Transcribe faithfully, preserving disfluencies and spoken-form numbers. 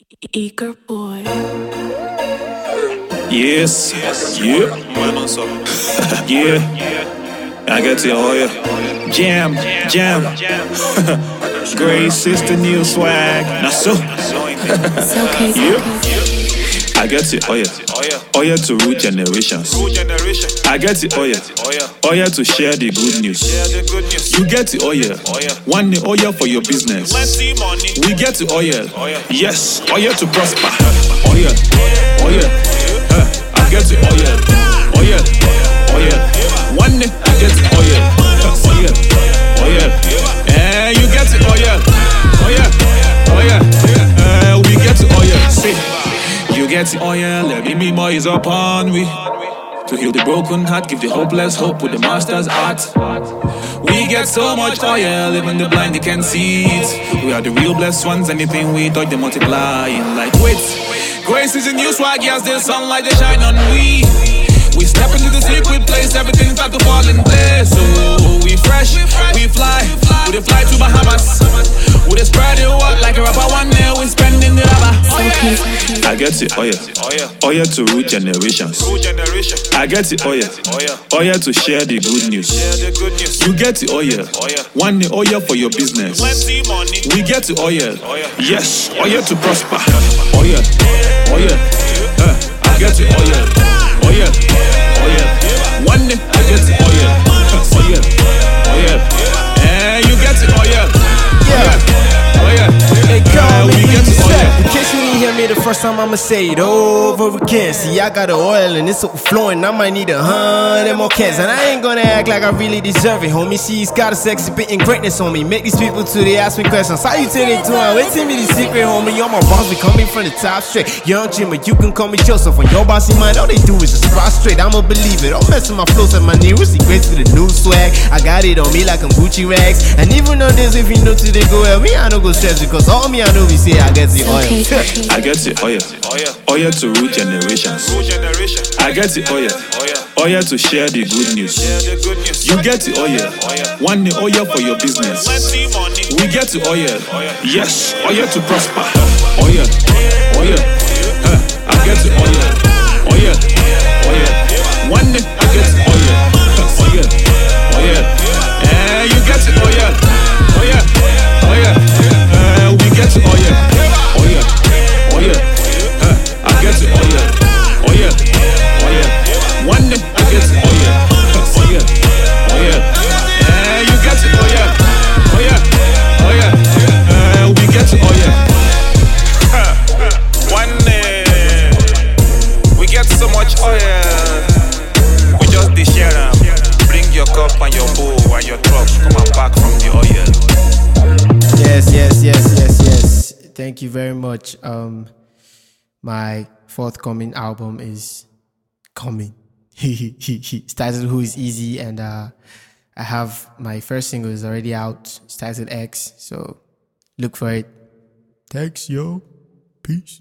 Eager boy. Yes, yeah, yeah. I get it, oh yeah. Jam, jam. Grace is the new swag. Now so, It's okay, it's yeah. okay. I get it, oh yeah. Oh yeah to root generations. I get it, oh yeah. Oh yeah to share the good news. You get it, oh yeah. One day, oh yeah for your business. We get it, oh yeah. Yes, oh yeah to prosper. Oh yeah, oh yeah. Uh, I get it, oh yeah. Oh yeah, oh yeah. One day, I get it, oh yeah. Oh yeah, oh yeah. Eh, you get it, oh yeah. Oh yeah, oh yeah. Uh, we get it, oh yeah. See. You get it, oh yeah, let me more is upon we. To heal the broken heart, give the hopeless hope with the master's art. We get so much oil, even the blind they can see it. We are the real blessed ones, anything we touch they multiply. Like wait, grace is a new swag, yes, the sunlight they shine on we. We step into the secret place, everything start to fall in place. So we fresh, we fly, we fly to Bahamas. We spread it out like a rapper, one day we spending the rubber. Oh yeah. I get it, oh yeah. Oh yeah to root generations. I get it, oh yeah. Oh yeah to share the good news. You get it, oh yeah. One day, oh yeah for your business. We get it, oh yeah. Yes, oh yeah to prosper. Oh yeah, oh yeah. Uh, I get it, oh yeah. Oh yeah, oh yeah. One day, I get it, oh yeah. Oh yeah, oh yeah. And you get it, oh yeah. Yeah, oh yeah. Hey, call me, we get it, oh yeah. in case you didn't hear me the first time, I'ma say it over again. See, I got the oil and it's overflowing. I might need a hundred more cans, and I ain't gonna act like I really deserve it, homie. See, he's got a sexy bit and greatness on me. Make these people till they ask me questions. How you take it to him? Wait till me the secret, homie. All my boss be coming from the top straight. Young Jimmy, you can call me Joseph. On your bossy mind, all they do is just prostrate. I'ma believe it. Don't mess with my flows and my news. See, grace to the new swag. I got it on me like I'm Gucci rags. And even on this, if you know to they go well, me I don't go stress because all me I know we say I get the oil. Okay, okay. I get it, oh yeah. Oh yeah to root generations. I get it, oh yeah. Oh yeah to share the good news. You get it, oh yeah. One day, oh yeah for your business. We get it, oh yeah. Yes, oh yeah to prosper. Oh yeah, oh yeah. Uh, I get it, oh yeah. Oh yeah, oh yeah. One day, I get it, oh yeah. Oh yeah, oh yeah. And you get it, oh yeah. Oh yeah, oh yeah. Uh, we get it, oh yeah. Oh yeah, oh yeah. Uh, I get it, oh yeah. Oh yeah, oh yeah. One day, I get it, oh yeah. Oh yeah, oh yeah. And you get it, oh yeah. Oh yeah, oh yeah. Uh, we get it, oh yeah. One day, we get so much oil. We just dey share them. Bring your cup and your bowl and your truck. Come and back from the oil. Yes, yes, yes, yes, yes. Thank you very much. Um, my forthcoming album is coming. It's titled Who Is Easy, and uh, I have my first single is already out. It's titled X, so look for it. Thanks, yo. Peace.